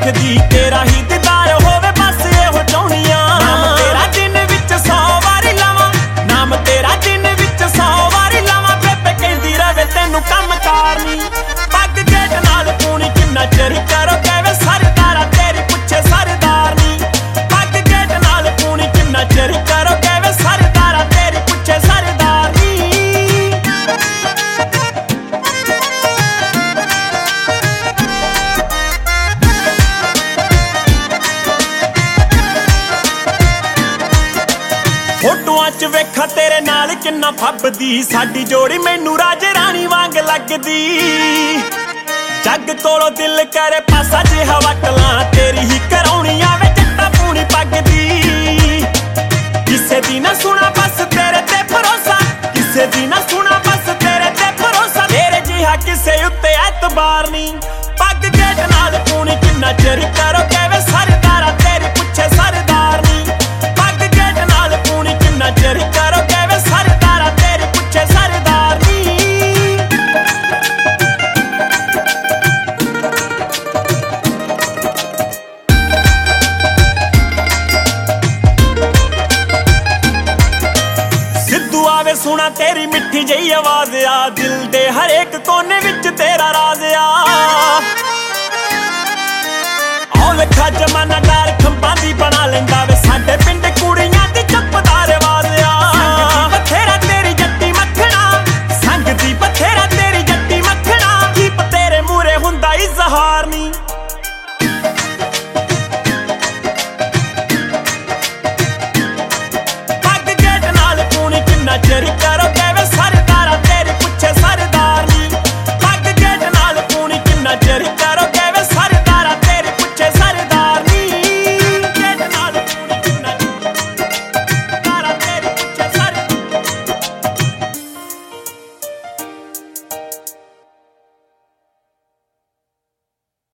दी तेरा ही दीदार होवे बस एहो चाहुनिया। नाम तेरा दिन विच 100 वारी लावां, नाम तेरा दिन विच 100 वारी लावां। बेबे कहंदी रवे तैनूं कम कार नी, पग गेट नाल पूनी किन्ना चिर करोगे वे सरदारा तेरी पुछे सरदार नी। पग गेट नाल पूनी किन्ना चिर करोगे वे सरदारा तेरी पुछे सरदार नी। फोटोआं च वेखा तेरे नाल किन्ना फब्बदी, साडी जोड़ी मैनू राजे रानी वांग लगदी। जग कोलों दिल करे पासा जिहा वट लां, तेरी ही कराउणी आवे जट्टा पूनी पग दी। किसे दी ना सुना बस तेरे ते भरोसा, किसे दी ना सुना बस तेरे ते भरोसा। तेरे जिहा किसे उत्ते एतबार नी, पग गेट नाल पूनी किन्ना चिर करोगे वे सरदारा तेरी पुछे सरदार नी। पग गेट नाल पूनी किन्ना चिर करोगे वे सरदारा तेरी पुछे सरदार नी। सिद्धू आवे सुना तेरी मिठी जही आवाज आ, दिल दे हर एक कोने विच तेरा राज आ। औ लखा जमाना डार खंबां दी बना लेंदा वे साडे पिंड कुड़ियां